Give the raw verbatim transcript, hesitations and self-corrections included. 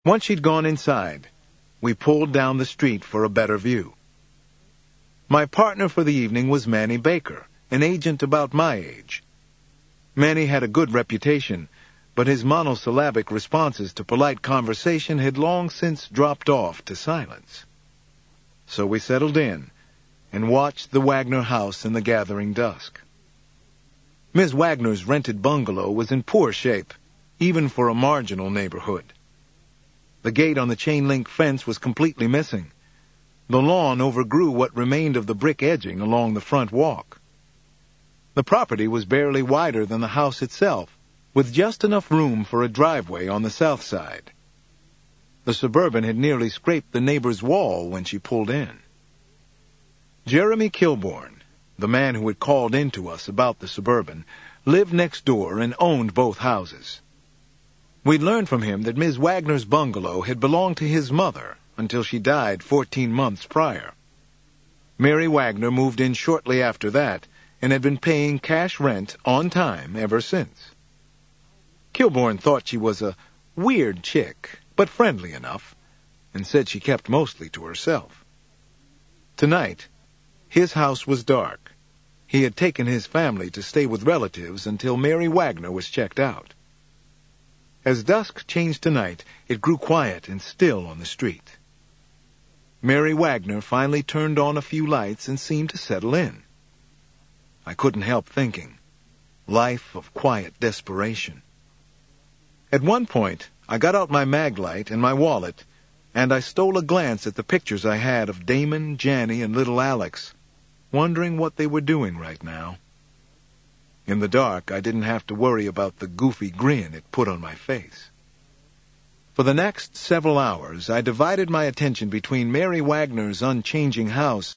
Once she'd gone inside, we pulled down the street for a better view. My partner for the evening was Manny Baker, an agent about my age. Manny had a good reputation, but his monosyllabic responses to polite conversation had long since dropped off to silence. So we settled in and watched the Wagner house in the gathering dusk. Miss Wagner's rented bungalow was in poor shape, even for a marginal neighborhood. The gate on the chain-link fence was completely missing. The lawn overgrew what remained of the brick edging along the front walk. The property was barely wider than the house itself, with just enough room for a driveway on the south side. The Suburban had nearly scraped the neighbor's wall when she pulled in. Jeremy Kilbourne, the man who had called in to us about the Suburban, lived next door and owned both houses. We'd learned from him that Miss Wagner's bungalow had belonged to his mother until she died fourteen months prior. Mary Wagner moved in shortly after that and had been paying cash rent on time ever since. Kilbourne thought she was a weird chick, but friendly enough, and said she kept mostly to herself. Tonight, his house was dark. He had taken his family to stay with relatives until Mary Wagner was checked out. As dusk changed to night, it grew quiet and still on the street. Mary Wagner finally turned on a few lights and seemed to settle in. I couldn't help thinking, life of quiet desperation. At one point, I got out my mag light and my wallet, and I stole a glance at the pictures I had of Damon, Janny, and little Alex, wondering what they were doing right now. In the dark, I didn't have to worry about the goofy grin it put on my face. For the next several hours, I divided my attention between Mary Wagner's unchanging house